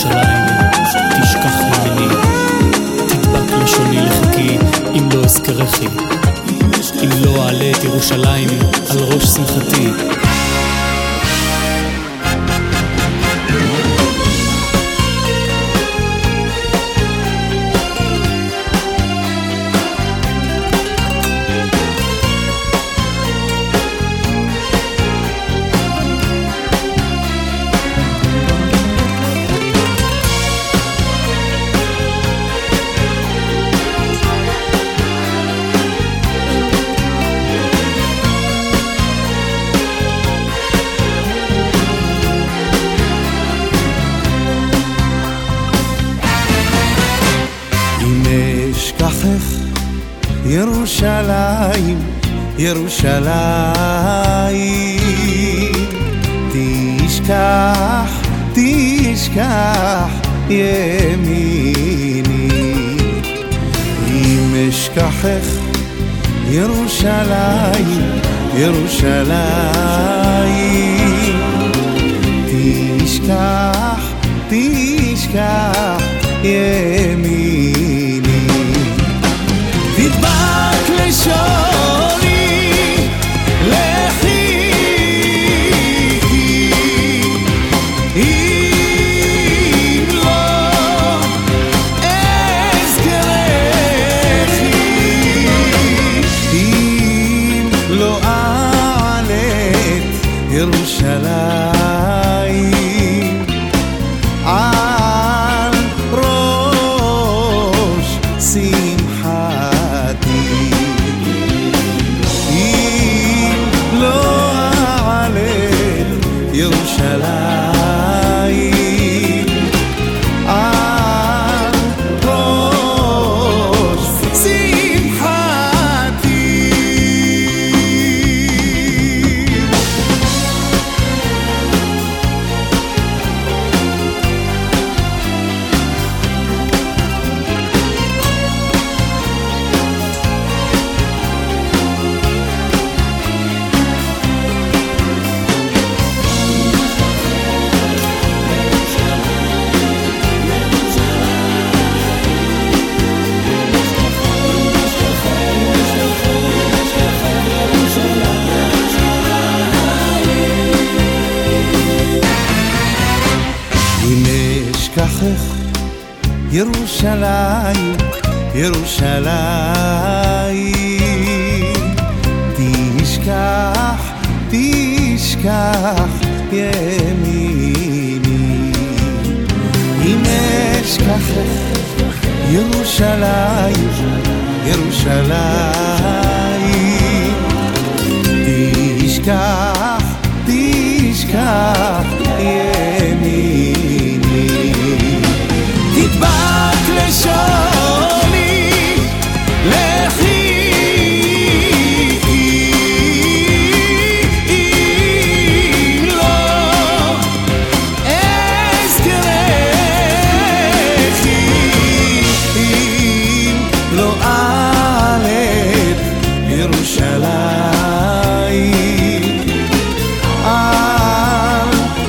ירושלים, תשכח ימיני, תדבק לשוני לחכי, אם לא אזכרכי, אם לא אעלה את ירושלים על ראש שמחתי. אשכחך ירושלים, ירושלים, תשכח, תשכח ימיני. אם אשכחך ירושלים, ירושלים, תשכח, תשכח ימיני. תדבק לשוני לחכי, אם לא אזכרכי, אם לא אעלה את ירושלים על ראש שמחתי. ירושלים על ראש שמחתי. אשכחך ירושלים, ירושלים, תשכח, תשכח ימיני. אם אשכחך ירושלים, ירושלים, תשכח, תשכח ימיני. תדבק לשוני לחכי, אם לא אזכרכי, אם לא אעלה את ירושלים על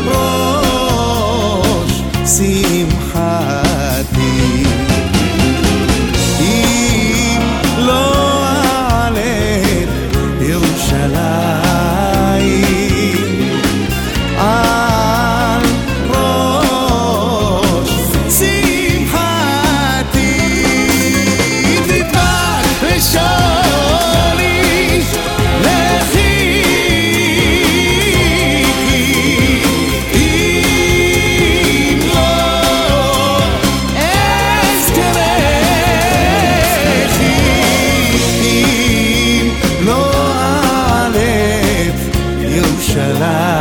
ראש שמחתי. אם לא אעלה את ירושלים על ראש שמחתי. תדבק לשוני לחכי, אם לא אזכרכי, אם לא אעלה את ירושלים